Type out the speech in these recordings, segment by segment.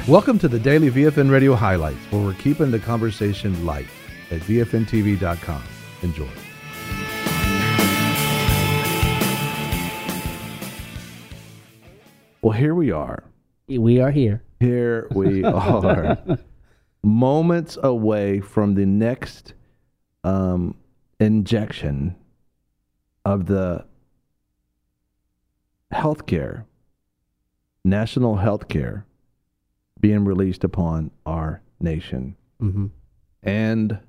Welcome to the Daily VFN Radio Highlights, where we're keeping the conversation light at VFNTV.com. Enjoy. Well, here we are. We are here. Here we are. Moments away from the next injection of the healthcare, national healthcare, being released upon our nation. Mm-hmm. And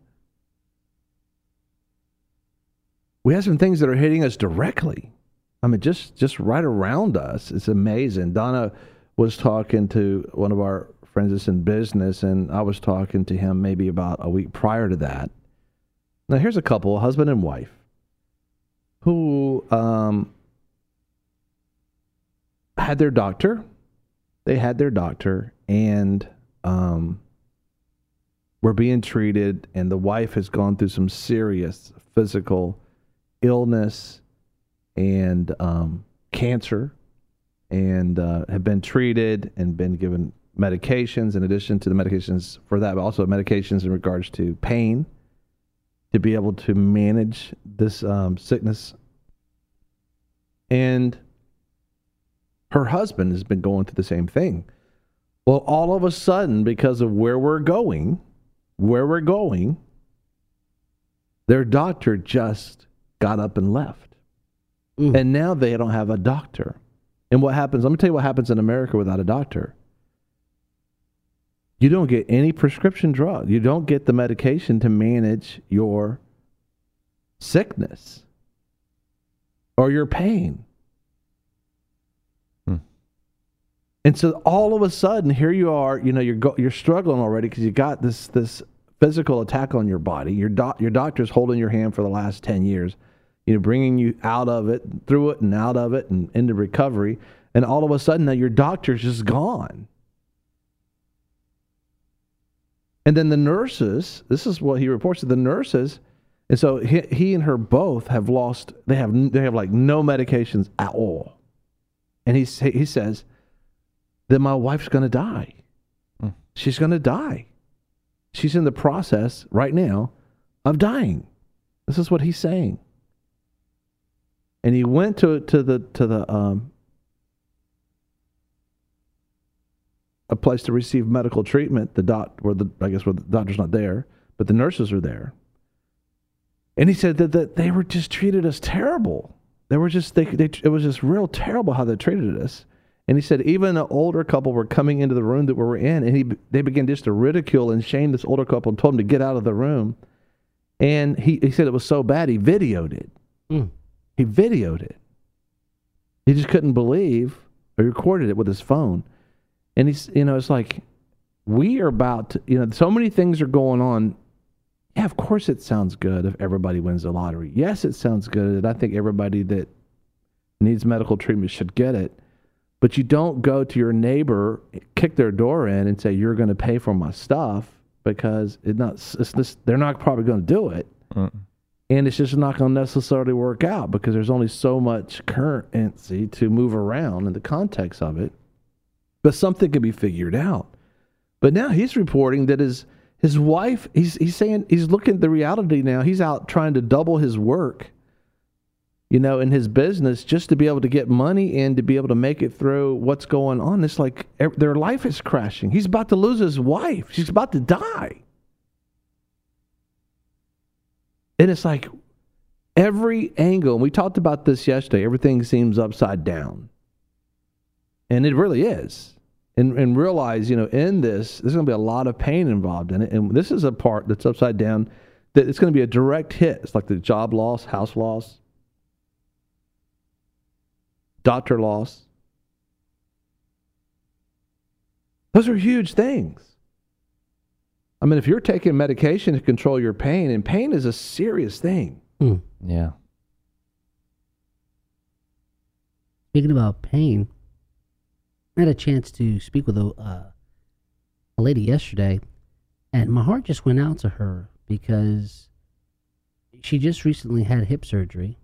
we have some things that are hitting us directly. I mean, just right around us. It's amazing. Donna was talking to one of our friends that's in business, and I was talking to him maybe about a week prior to that. Now, here's a couple, husband and wife, who had their doctor. They had their doctor and were being treated, and the wife has gone through some serious physical illness and cancer, and have been treated and been given medications in addition to the medications for that, but also medications in regards to pain to be able to manage this sickness. And her husband has been going through the same thing. Well, all of a sudden, because of where we're going, their doctor just got up and left. And now they don't have a doctor. And what happens, let me tell you what happens in America without a doctor. You don't get any prescription drug. You don't get the medication to manage your sickness or your pain. And so all of a sudden, here you are, you're struggling already because you got this physical attack on your body. Your doctor's holding your hand for the last 10 years, bringing you out of it, through it and out of it and into recovery. And all of a sudden, now your doctor's just gone. And then the nurses, this is what he reports to the nurses. And so he and her both have lost, they have like no medications at all. And he says that my wife's going to die. She's going to die. She's in the process right now of dying. This is what he's saying. And he went to a place to receive medical treatment. Where the doctor's not there, but the nurses are there. And he said that they were just treated us terrible. They were just it was just real terrible how they treated us. And he said even an older couple were coming into the room that we were in, and they began just to ridicule and shame this older couple and told them to get out of the room. And he said it was so bad he videoed it. He videoed it. He just couldn't believe, or recorded it with his phone. And he's, it's like, we are about to, so many things are going on. Yeah, of course it sounds good if everybody wins the lottery. Yes, it sounds good. And I think everybody that needs medical treatment should get it. But you don't go to your neighbor, kick their door in and say, you're going to pay for my stuff, because they're not probably going to do it. And it's just not going to necessarily work out because there's only so much currency to move around in the context of it. But something can be figured out. But now he's reporting that his wife, he's saying, he's looking at the reality now. He's out trying to double his work, in his business, just to be able to get money and to be able to make it through what's going on. It's like their life is crashing. He's about to lose his wife. She's about to die. And it's like every angle, and we talked about this yesterday, everything seems upside down. And it really is. And realize, in this, there's going to be a lot of pain involved in it. And this is a part that's upside down, that it's going to be a direct hit. It's like the job loss, house loss, doctor loss. Those are huge things. I mean, if you're taking medication to control your pain, and pain is a serious thing. Yeah. Speaking about pain, I had a chance to speak with a lady yesterday, and my heart just went out to her because she just recently had hip surgery.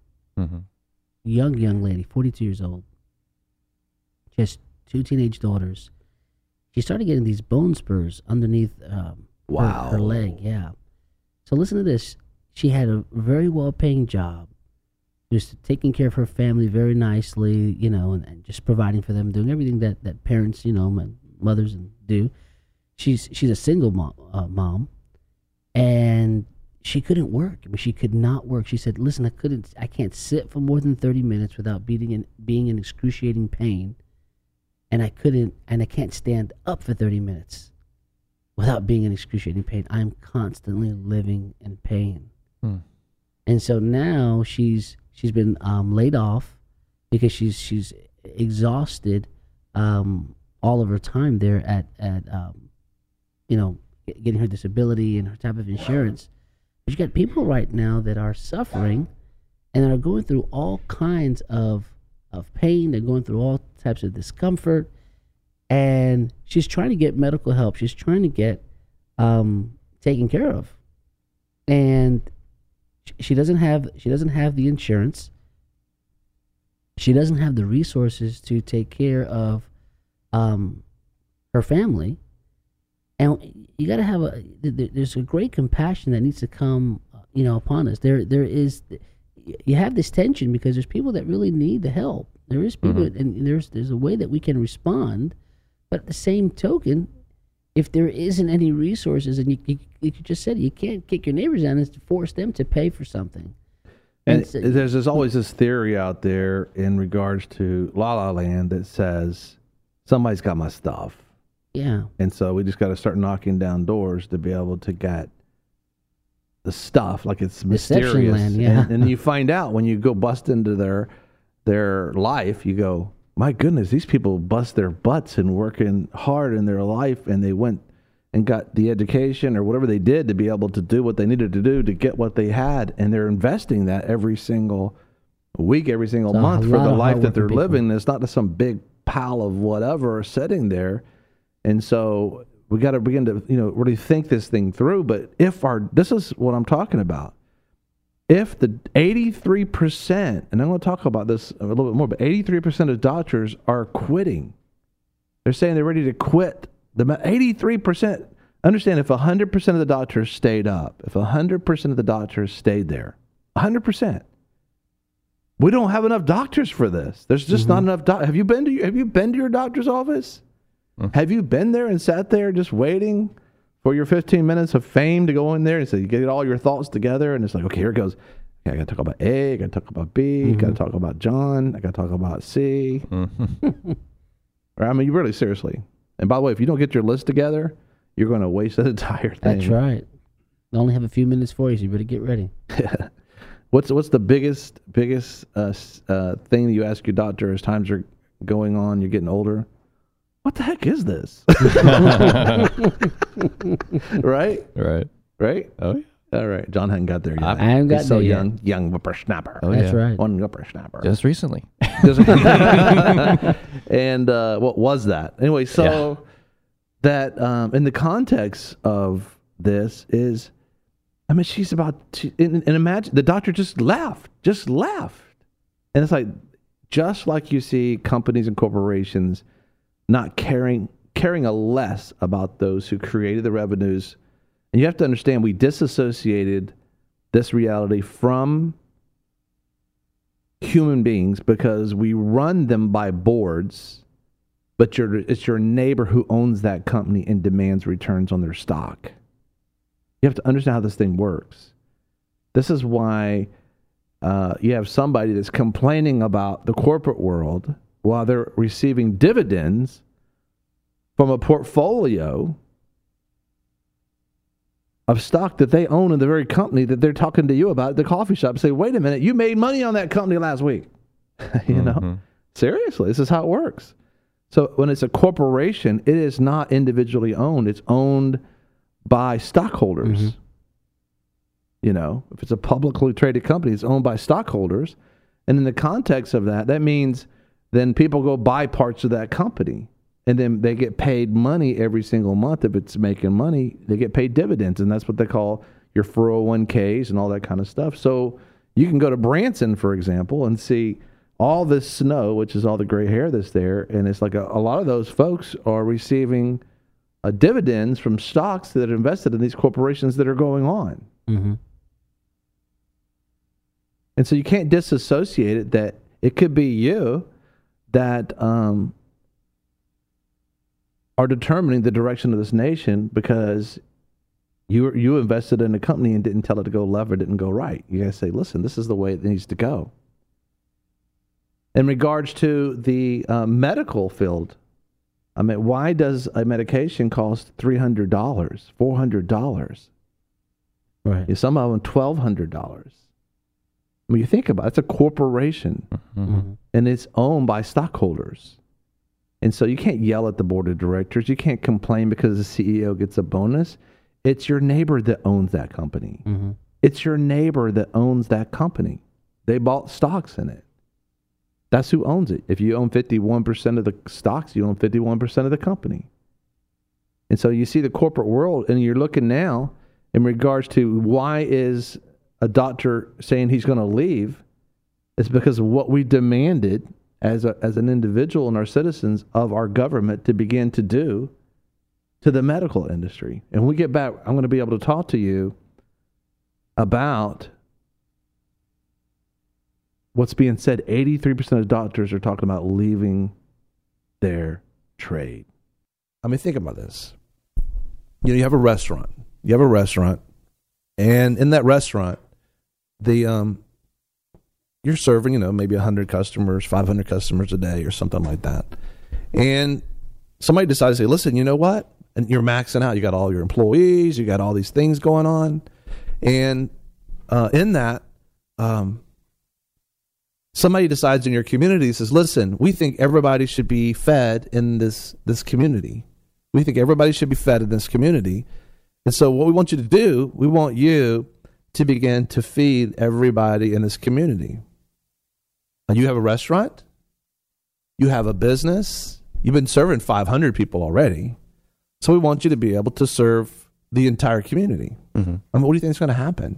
Young lady, 42 years old. Just 2 teenage daughters. she started getting these bone spurs underneath her leg. Yeah. So listen to this. She had a very well-paying job, just taking care of her family very nicely, and just providing for them, doing everything that parents, mothers do. She's a single mom, and she couldn't work. I mean, she could not work. She said, "Listen, I can't sit for more than 30 minutes without being in excruciating pain, and I can't stand up for 30 minutes without being in excruciating pain. I'm constantly living in pain." And so now she's been laid off because she's exhausted all of her time there at getting her disability and her type of insurance. But you got people right now that are suffering and are going through all kinds of pain. They're going through all types of discomfort, and she's trying to get medical help. She's trying to get taken care of, and she doesn't have the insurance. She doesn't have the resources to take care of her family. And you got to have there's a great compassion that needs to come, upon us. You have this tension because there's people that really need the help. There is people, and there's a way that we can respond, but at the same token, if there isn't any resources, and you just said you can't kick your neighbors down and force them to pay for something. And there's always this theory out there in regards to La La Land that says somebody's got my stuff. Yeah. And so we just got to start knocking down doors to be able to get the stuff, like it's mysterious. Land, yeah. And you find out when you go bust into their life, you go, my goodness, these people bust their butts and working hard in their life, and they went and got the education or whatever they did to be able to do what they needed to do to get what they had, and they're investing that every single week, every single month for the life that they're living. It's not just some big pile of whatever sitting there. And so we got to begin to, really think this thing through. But this is what I'm talking about. If the 83%, and I'm going to talk about this a little bit more, but 83% of doctors are quitting. They're saying they're ready to quit. The 83%, understand, if 100% of the doctors stayed up, if 100% of the doctors stayed there, 100%, we don't have enough doctors for this. There's just not enough doctors. Have you been to your doctor's office? Have you been there and sat there just waiting for your 15 minutes of fame to go in there and say you get all your thoughts together, and it's like, okay, here it goes. Okay, I got to talk about A, I got to talk about B, got to talk about John, I got to talk about C. Right? I mean, really, seriously. And by the way, if you don't get your list together, you're going to waste that entire thing. That's right. I only have a few minutes for you, so you better get ready. What's the biggest thing that you ask your doctor as times are going on, you're getting older? What the heck is this? Right? Right? Oh, yeah. All right. John hadn't got there yet. I haven't got there yet. He's so young whippersnapper. Oh, that's right. One whippersnapper. Just recently. And what was that? Anyway, so that in the context of this is, I mean, she's about to, and imagine the doctor just left. And it's like, just like you see companies and corporations not caring a less about those who created the revenues. And you have to understand, we disassociated this reality from human beings because we run them by boards, but it's your neighbor who owns that company and demands returns on their stock. You have to understand how this thing works. This is why you have somebody that's complaining about the corporate world while they're receiving dividends from a portfolio of stock that they own in the very company that they're talking to you about at the coffee shop. Say, wait a minute, you made money on that company last week. Seriously, this is how it works. So when it's a corporation, it is not individually owned. It's owned by stockholders. If it's a publicly traded company, it's owned by stockholders. And in the context of that, that means then people go buy parts of that company, and then they get paid money every single month. If it's making money, they get paid dividends, and that's what they call your 401ks and all that kind of stuff. So you can go to Branson, for example, and see all this snow, which is all the gray hair that's there, and it's like a lot of those folks are receiving dividends from stocks that are invested in these corporations that are going on. Mm-hmm. And so you can't disassociate it that it could be you that are determining the direction of this nation because you invested in a company and didn't tell it to go left or didn't go right. You got to say, listen, this is the way it needs to go. In regards to the medical field, I mean, why does a medication cost $300, $400? Right. Some of them $1,200. I mean, you think about it, it's a corporation, and it's owned by stockholders. And so you can't yell at the board of directors. You can't complain because the CEO gets a bonus. It's your neighbor that owns that company. Mm-hmm. It's your neighbor that owns that company. They bought stocks in it. That's who owns it. If you own 51% of the stocks, you own 51% of the company. And so you see the corporate world, and you're looking now in regards to why is a doctor saying he's going to leave. It's because of what we demanded as an individual and our citizens of our government to begin to do to the medical industry. And when we get back, I'm going to be able to talk to you about what's being said. 83% of doctors are talking about leaving their trade. I mean, think about this. You have a restaurant. And in that restaurant, you're serving, maybe 100 customers, 500 customers a day or something like that. And somebody decides to say, listen, you know what? And you're maxing out. You got all your employees. You got all these things going on. And in that, somebody decides in your community, says, listen, we think everybody should be fed in this community. We think everybody should be fed in this community. And so what we want you to do, we want you to begin to feed everybody in this community. And you have a restaurant. You have a business. You've been serving 500 people already. So we want you to be able to serve the entire community. Mm-hmm. I mean, what do you think is going to happen?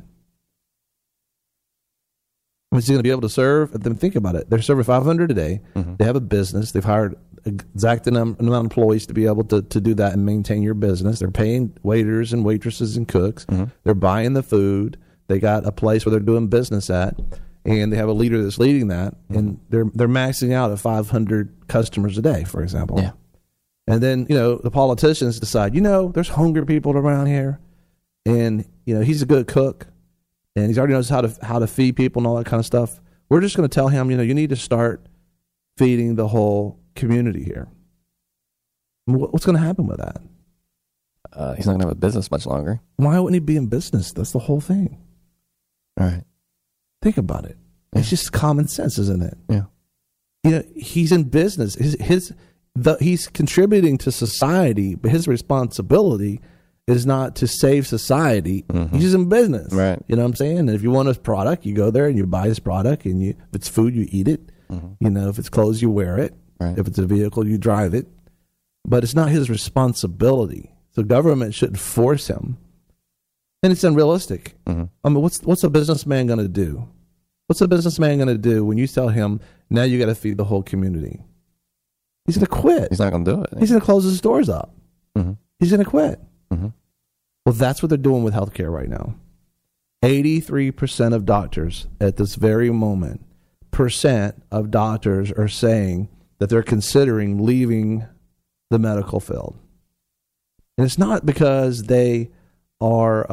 Is he going to be able to serve? Then think about it. They're serving 500 a day. Mm-hmm. They have a business. They've hired exact amount of employees to be able to do that and maintain your business. They're paying waiters and waitresses and cooks. Mm-hmm. They're buying the food. They got a place where they're doing business at, and they have a leader that's leading that. Mm-hmm. And they're maxing out at 500 customers a day, for example. Yeah. And then the politicians decide, there's hungry people around here, and he's a good cook. And he already knows how to feed people and all that kind of stuff. We're just going to tell him, you need to start feeding the whole community here. What's going to happen with that? He's not going to have a business much longer. Why wouldn't he be in business? That's the whole thing. All right. Think about it. Yeah. It's just common sense, isn't it? Yeah. He's in business. He's contributing to society, but his responsibility is not to save society. Mm-hmm. He's just in business. Right. You know what I'm saying? And if you want his product, you go there and you buy his product, and if it's food, you eat it. Mm-hmm. If it's clothes, you wear it. Right. If it's a vehicle, you drive it. But it's not his responsibility. So government shouldn't force him. And it's unrealistic. Mm-hmm. I mean, what's a businessman going to do? What's a businessman going to do when you tell him, now you got to feed the whole community? He's going to quit. He's not going to do it. He's going to close his doors up. Mm-hmm. He's going to quit. Mm-hmm. Well, that's what they're doing with healthcare right now. 83% of doctors at this very moment, of doctors are saying that they're considering leaving the medical field. And it's not because they are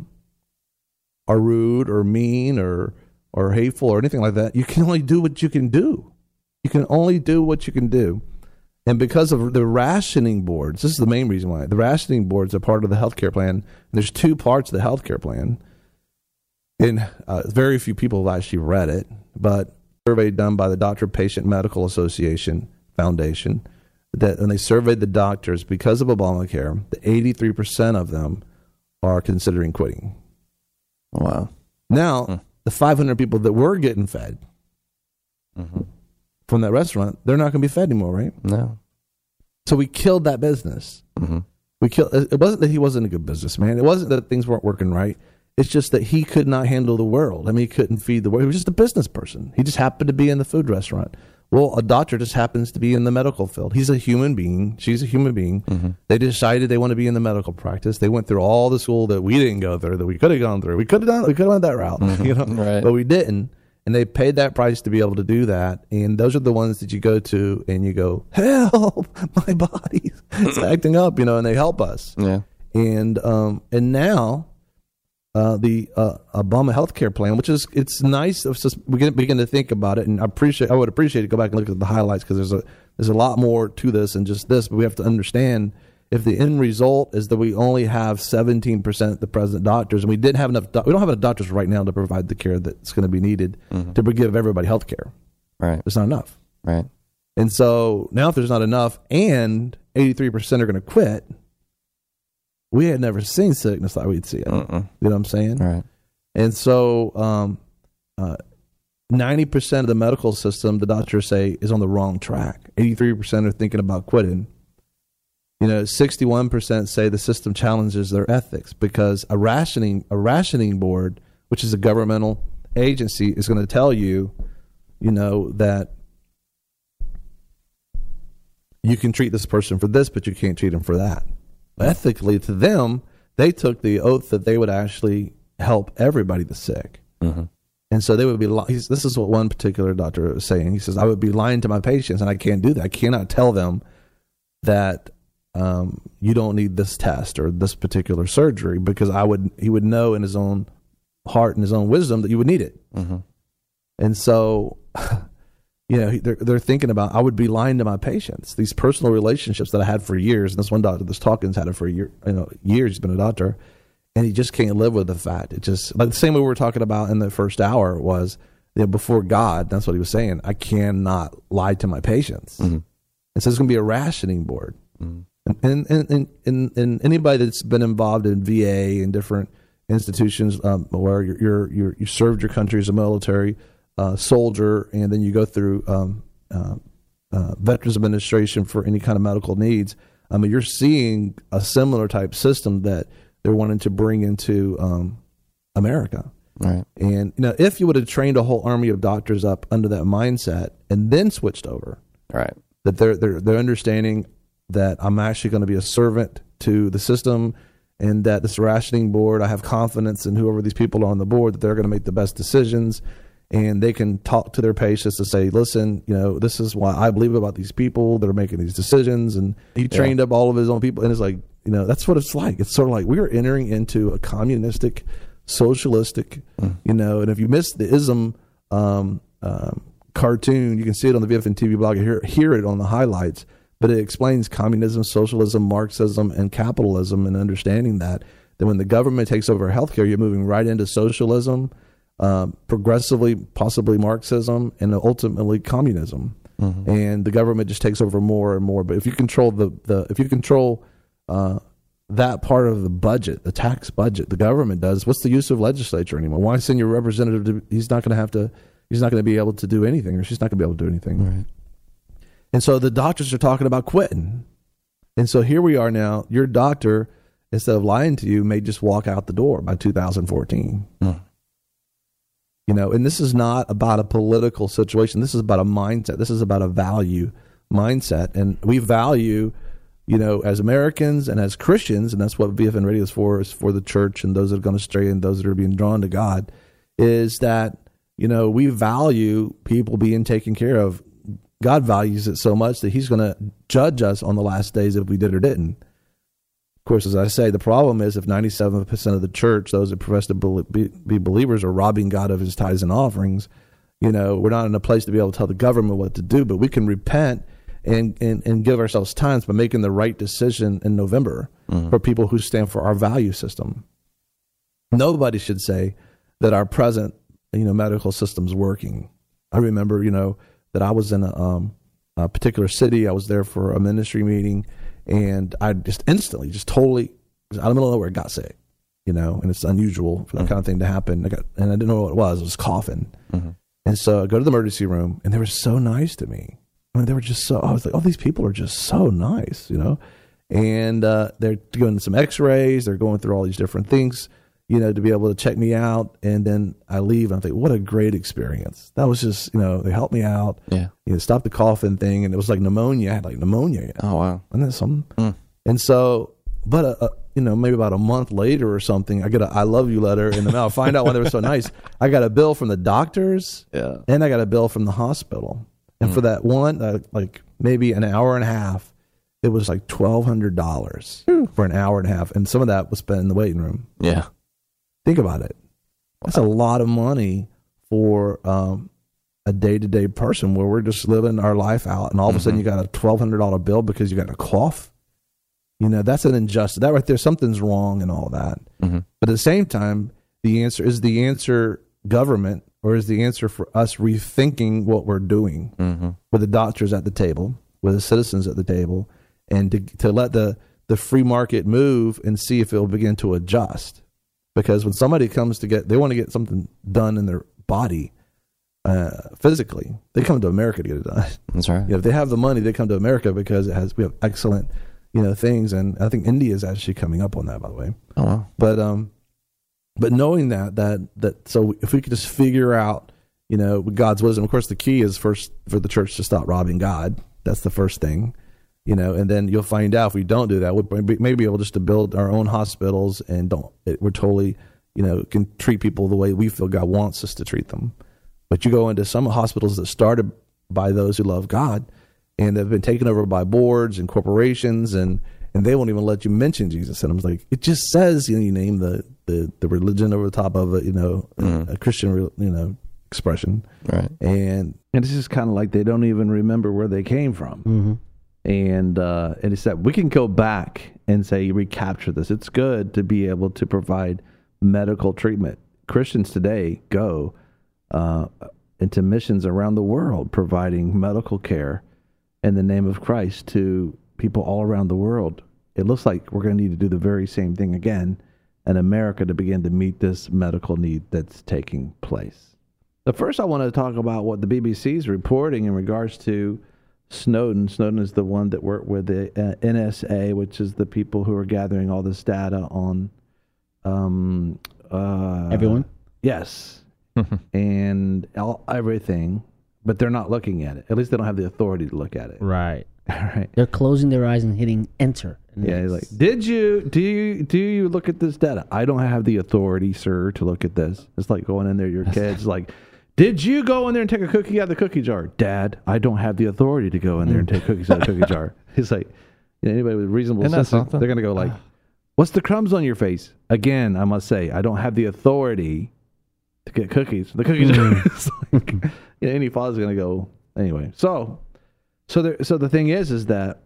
rude or mean or hateful or anything like that. You can only do what you can do. You can only do what you can do. And because of the rationing boards, this is the main reason why. The rationing boards are part of the healthcare plan. And there's two parts of the healthcare plan. And very few people have actually read it. But a survey done by the Doctor Patient Medical Association Foundation, that when they surveyed the doctors because of Obamacare, the 83% of them are considering quitting. Wow. Now, the 500 people that were getting fed from that restaurant, they're not going to be fed anymore, right? No. So we killed that business. Mm-hmm. It wasn't that he wasn't a good businessman. It wasn't that things weren't working right. It's just that he could not handle the world. I mean, he couldn't feed the world. He was just a business person. He just happened to be in the food restaurant. Well, a doctor just happens to be in the medical field. He's a human being. She's a human being. Mm-hmm. They decided they want to be in the medical practice. They went through all the school that we didn't go through, that we could have gone through. We could have went that route, Right. but we didn't. And they paid that price to be able to do that. And those are the ones that you go to and you go, help, my body's it's acting up, and they help us. Yeah. And now the Obama healthcare plan, which is, it's nice. We begin to think about it, and I would appreciate it. Go back and look at the highlights, because there's a lot more to this than just this. But we have to understand, if the end result is that we only have 17% of the present doctors, and we didn't have enough, we don't have enough doctors right now to provide the care that's going to be needed to give everybody health care. Right. It's not enough. Right. And so now, if there's not enough, and 83% are going to quit, we had never seen sickness like we'd see it. You know what I'm saying? Right. And so 90% of the medical system, the doctors say, is on the wrong track. 83% are thinking about quitting. 61% say the system challenges their ethics, because a rationing board, which is a governmental agency, is going to tell you, that you can treat this person for this, but you can't treat them for that. Ethically, to them, they took the oath that they would actually help everybody that's sick. Mm-hmm. And so they would be, this is what one particular doctor was saying. He says, I would be lying to my patients, and I can't do that. I cannot tell them that you don't need this test or this particular surgery, because he would know in his own heart and his own wisdom that you would need it. Mm-hmm. And so, they're thinking about, I would be lying to my patients. These personal relationships that I had for years, and this one doctor, this Talkins, had it for years. He's been a doctor, and he just can't live with the fact. It just, like the same way we were talking about in the first hour was, before God, that's what he was saying. I cannot lie to my patients. Mm-hmm. And so it's going to be a rationing board. Mm-hmm. And anybody that's been involved in VA and different institutions where you served your country as a military soldier, and then you go through Veterans Administration for any kind of medical needs, you're seeing a similar type system that they're wanting to bring into America. Right. And if you would have trained a whole army of doctors up under that mindset and then switched over, right, that they're understanding that I'm actually going to be a servant to the system, and that this rationing board, I have confidence in whoever these people are on the board, that they're going to make the best decisions, and they can talk to their patients to say, listen, this is why I believe about these people that are making these decisions. And he trained up all of his own people, and it's like, that's what it's like. It's sort of like we are entering into a communistic, socialistic, and if you missed the ISM cartoon, you can see it on the VFN TV blog, hear it on the highlights. But it explains communism, socialism, Marxism, and capitalism, and understanding that when the government takes over healthcare, you're moving right into socialism, progressively, possibly Marxism, and ultimately communism. Mm-hmm. And the government just takes over more and more. But if you control if you control that part of the budget, the tax budget, the government does, what's the use of legislature anymore? Why send your representative he's not going to be able to do anything, or she's not going to be able to do anything. Right. And so the doctors are talking about quitting. And so here we are now. Your doctor, instead of lying to you, may just walk out the door by 2014. And this is not about a political situation. This is about a mindset. This is about a value mindset. And we value, as Americans and as Christians, and that's what VFN Radio is for the church and those that are going to stray and those that are being drawn to God, is that, we value people being taken care of. God values it so much that he's going to judge us on the last days if we did or didn't. Of course, as I say, the problem is if 97% of the church, those that profess to be believers, are robbing God of his tithes and offerings, we're not in a place to be able to tell the government what to do, but we can repent and give ourselves time by making the right decision in November for people who stand for our value system. Nobody should say that our present, medical system's working. I remember, that I was in a particular city. I was there for a ministry meeting, and I just instantly, just totally, out of the middle of nowhere, got sick, and it's unusual for that kind of thing to happen. And I didn't know what it was. I was coughing. Mm-hmm. And so I go to the emergency room, and they were so nice to me. I mean, they were just I was like, oh, these people are just so nice, And they're doing some x-rays. They're going through all these different things. to be able to check me out. And then I leave and I think, what a great experience. That was just, they helped me out. Yeah. Stop the coughing thing. And it was like pneumonia. I had like pneumonia. Oh, wow. And then something. And so, but, maybe about a month later or something, I get a I love you letter in the mail. I find out why they were so nice. I got a bill from the doctors. Yeah. And I got a bill from the hospital. And for that one, like maybe an hour and a half, it was like $1,200 for an hour and a half. And some of that was spent in the waiting room. Yeah. Think about it. That's a lot of money for a day-to-day person where we're just living our life out. And all of a sudden you got a $1,200 bill because you got a cough. That's an injustice. That right there, something's wrong and all that. But at the same time, the answer government, or is the answer for us rethinking what we're doing with the doctors at the table, with the citizens at the table, and to let the free market move and see if it'll begin to adjust. Because when somebody comes they want to get something done in their body physically, they come to America to get it done. That's right. If they have the money, they come to America because we have excellent things, and I think India is actually coming up on that, by the way. Oh, wow. But knowing that so if we could just figure out, with God's wisdom, of course, the key is first for the church to stop robbing God. That's the first thing, and then you'll find out if we don't do that, we may be able just to build our own hospitals and we're totally, can treat people the way we feel God wants us to treat them. But you go into some hospitals that started by those who love God, and they've been taken over by boards and corporations, and they won't even let you mention Jesus. And I was like, it just says, you name the religion over the top of it, a Christian, expression. Right. And it's just kind of like they don't even remember where they came from. And it's that we can go back and say, recapture this. It's good to be able to provide medical treatment. Christians today go into missions around the world, providing medical care in the name of Christ to people all around the world. It looks like we're going to need to do the very same thing again in America to begin to meet this medical need that's taking place. But first, I want to talk about what the BBC is reporting in regards to Snowden. Snowden is the one that worked with the NSA, which is the people who are gathering all this data on Everyone? Yes. And everything, but they're not looking at it. At least they don't have the authority to look at it. Right. Right. They're closing their eyes and hitting enter. And Yeah, he's like, do you look at this data? I don't have the authority, sir, to look at this. It's like going in there, your kid's like, did you go in there and take a cookie out of the cookie jar? Dad, I don't have the authority to go in there and take cookies out of the cookie jar. He's like, anybody with reasonable sense, they're going to go like, what's the crumbs on your face? Again, I must say, I don't have the authority to get cookies. The cookie jar is like, any father's going to go, anyway. So the thing is that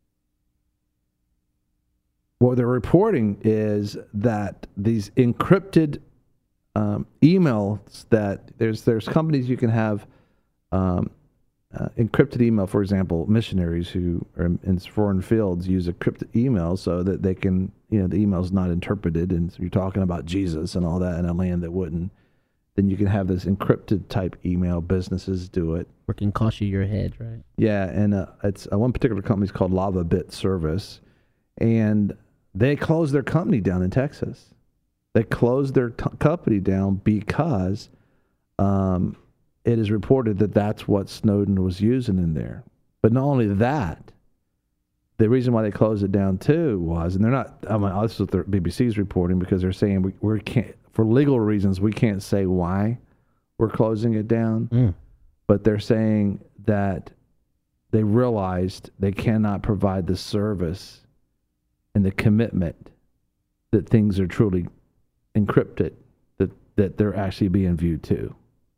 what they're reporting is that these encrypted emails, that there's companies you can have encrypted email. For example, missionaries who are in foreign fields use encrypted email so that they can, the email's not interpreted, and so you're talking about Jesus and all that in a land that wouldn't. Then you can have this encrypted type email. Businesses do it. Or can cost you your head, right? Yeah, and it's one particular company is called Lava Bit Service, and they closed their company down in Texas. They closed their company down because it is reported that that's what Snowden was using in there. But not only that, the reason why they closed it down too was, and they're not, this is what the BBC is reporting, because they're saying we can't, for legal reasons, we can't say why we're closing it down. But they're saying that they realized they cannot provide the service and the commitment that things are truly encrypted, that they're actually being viewed too.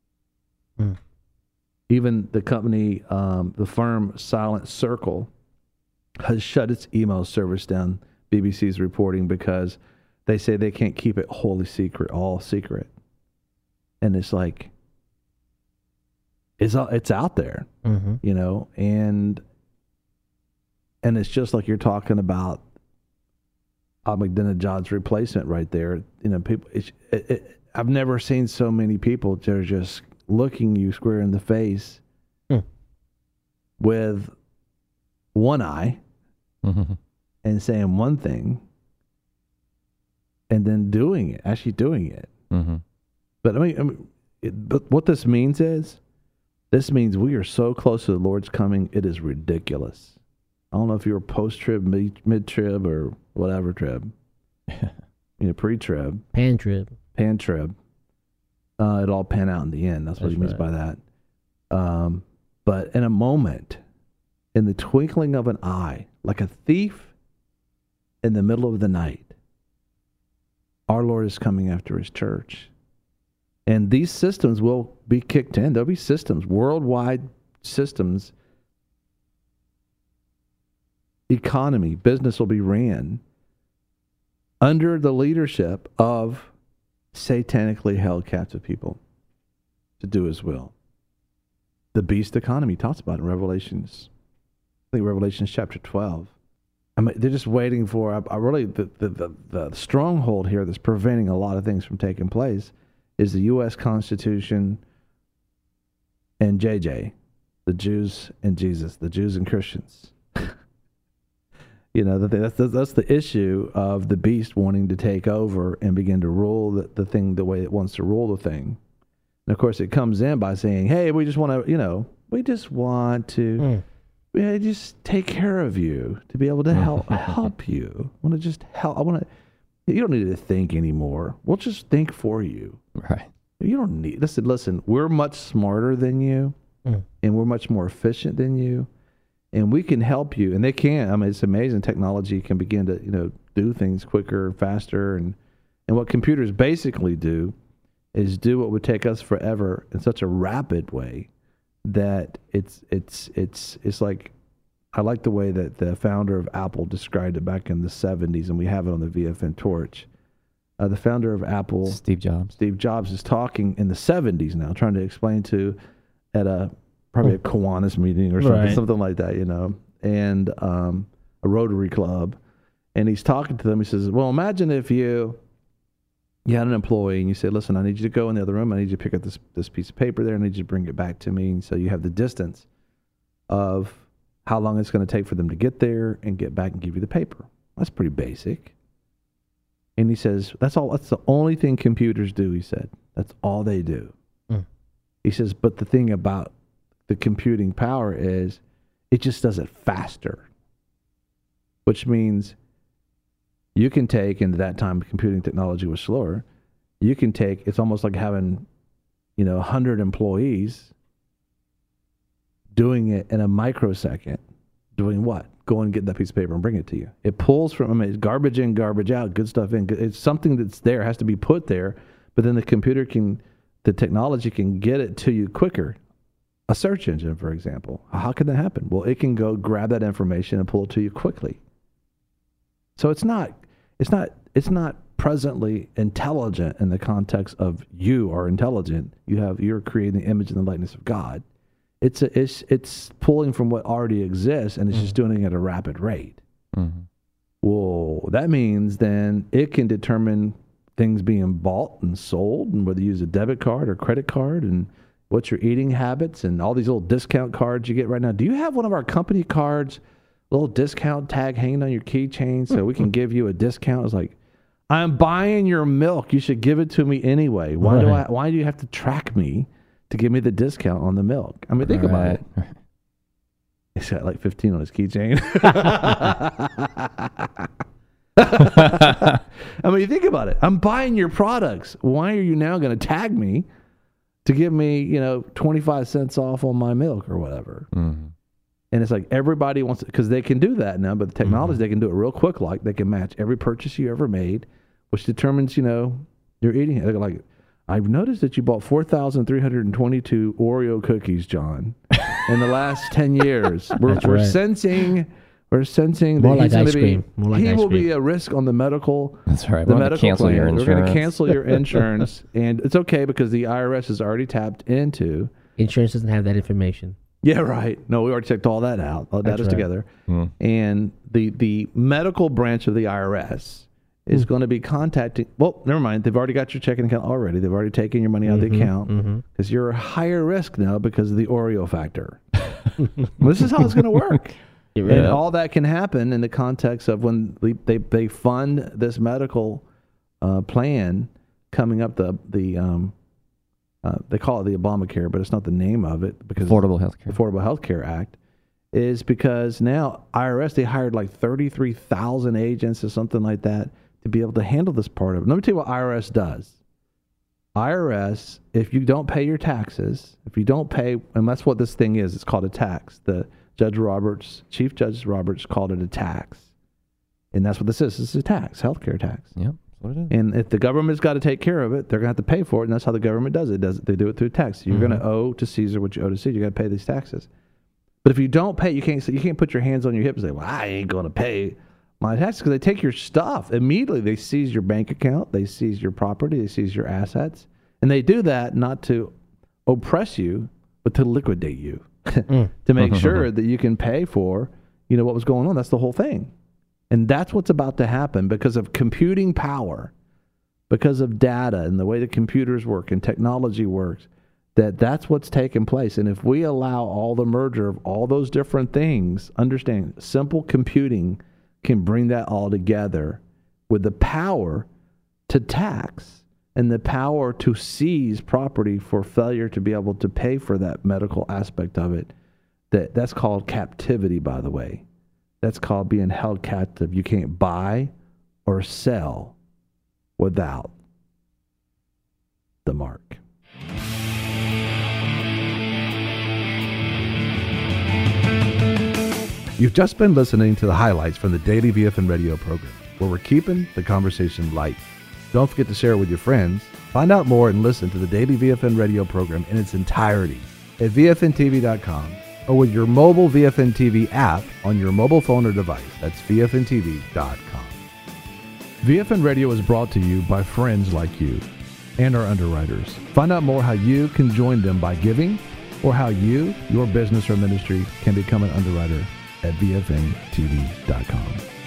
Even the company, the firm Silent Circle, has shut its email service down, BBC's reporting, because they say they can't keep it wholly secret, all secret. And it's like, it's out there, and it's just like you're talking about Ahmadinejad's replacement right there. People. I've never seen so many people that are just looking you square in the face with one eye and saying one thing, and then actually doing it. Mm-hmm. But but what this means we are so close to the Lord's coming, it is ridiculous. I don't know if you're post-trib, mid-trib, or whatever trib. Pre-trib. Pan-trib. Pan-trib. It'll all pan out in the end. That's what he means by that. But in a moment, in the twinkling of an eye, like a thief in the middle of the night, our Lord is coming after his church. And these systems will be kicked in. There'll be systems, worldwide systems. Economy, business will be ran under the leadership of satanically held captive people to do his will. The beast economy talks about it in Revelations. I think Revelations chapter 12. I mean, they're just waiting for the stronghold here that's preventing a lot of things from taking place is the U.S. Constitution and JJ, the Jews and Jesus, the Jews and Christians. That's the issue of the beast wanting to take over and begin to rule the thing the way it wants to rule the thing. And of course, it comes in by saying, "Hey, we just want to, just take care of you to be able to help you. I want to just help. You don't need to think anymore. We'll just think for you. Right. You don't need. Listen. We're much smarter than you, and we're much more efficient than you." And we can help you, and they can. I mean, it's amazing. Technology can begin to, do things quicker, faster, and what computers basically do is do what would take us forever in such a rapid way that it's like, I like the way that the founder of Apple described it back in the 70s, and we have it on the VFN torch. The founder of Apple, Steve Jobs, is talking in the 70s now, trying to explain at probably a Kiwanis meeting or something like that, and a Rotary Club. And he's talking to them. He says, well, imagine if you had an employee and you said, listen, I need you to go in the other room. I need you to pick up this piece of paper there. I need you to bring it back to me. And so you have the distance of how long it's going to take for them to get there and get back and give you the paper. That's pretty basic. And he says, that's the only thing computers do, he said. That's all they do. He says, but the thing about the computing power is it just does it faster, which means you can take, and at that time computing technology was slower, it's almost like having 100 employees doing it in a microsecond. Doing what? Go and get that piece of paper and bring it to you. It pulls from, it's garbage in, garbage out, good stuff in. It's something that's there, has to be put there, but then the technology can get it to you quicker. A search engine, for example. How can that happen? Well, it can go grab that information and pull it to you quickly. So it's not presently intelligent in the context of you are intelligent. You're creating the image and the likeness of God. It's pulling from what already exists, and it's just doing it at a rapid rate. Mm-hmm. Well, that means then it can determine things being bought and sold, and whether you use a debit card or credit card, and what's your eating habits, and all these little discount cards you get right now. Do you have one of our company cards, little discount tag hanging on your keychain so we can give you a discount? It's like, I'm buying your milk. You should give it to me anyway. Why do you have to track me to give me the discount on the milk? I mean, think about it. He's got like 15 on his keychain. I mean, you think about it. I'm buying your products. Why are you now going to tag me to give me, 25 cents off on my milk or whatever? Mm-hmm. And it's like everybody wants it, because they can do that now, but the technology, they can do it real quick. Like they can match every purchase you ever made, which determines, your eating. They're like, I've noticed that you bought 4,322 Oreo cookies, John, in the last 10 years. We're sensing that he's going to be, he will be a risk on the medical. That's right. The medical plan. We're going to cancel your insurance, and it's okay because the IRS has already tapped into. Insurance doesn't have that information. Yeah, right. No, we already checked all that out. All that is together. Mm. And the medical branch of the IRS is going to be contacting. Well, never mind. They've already got your checking account already. They've already taken your money out of the account because you're a higher risk now because of the Oreo factor. This is how it's going to work. All that can happen in the context of when they fund this medical plan coming up. They call it the Obamacare, but it's not the name of it because Affordable health care. Affordable Health Care Act, is because now IRS, they hired like 33,000 agents or something like that to be able to handle this part of it. Let me tell you what IRS does. IRS, if you don't pay your taxes, if you don't pay, and that's what this thing is, it's called a tax. The Chief Judge Roberts called it a tax. And that's what this is. This is a tax, healthcare tax. Yep, that's what it is. And if the government's got to take care of it, they're going to have to pay for it, and that's how the government does it. They do it through tax. You're going to owe to Caesar what you owe to Caesar. You got to pay these taxes. But if you don't pay, you can't put your hands on your hips and say, "Well, I ain't going to pay my taxes," because they take your stuff immediately. They seize your bank account, they seize your property, they seize your assets, and they do that not to oppress you, but to liquidate you, to make sure that you can pay for what was going on. That's the whole thing. And that's what's about to happen because of computing power, because of data and the way the computers work and technology works, that's what's taking place. And if we allow all the merger of all those different things, understand, simple computing can bring that all together with the power to tax and the power to seize property for failure to be able to pay for that medical aspect of it. That's called captivity, by the way. That's called being held captive. You can't buy or sell without the mark. You've just been listening to the highlights from the Daily VFN radio program, where we're keeping the conversation light. Don't forget to share it with your friends. Find out more and listen to the Daily VFN radio program in its entirety at VFNTV.com or with your mobile VFN TV app on your mobile phone or device. That's VFNTV.com. VFN Radio is brought to you by friends like you and our underwriters. Find out more how you can join them by giving or how you, your business or ministry, can become an underwriter at VFNTV.com.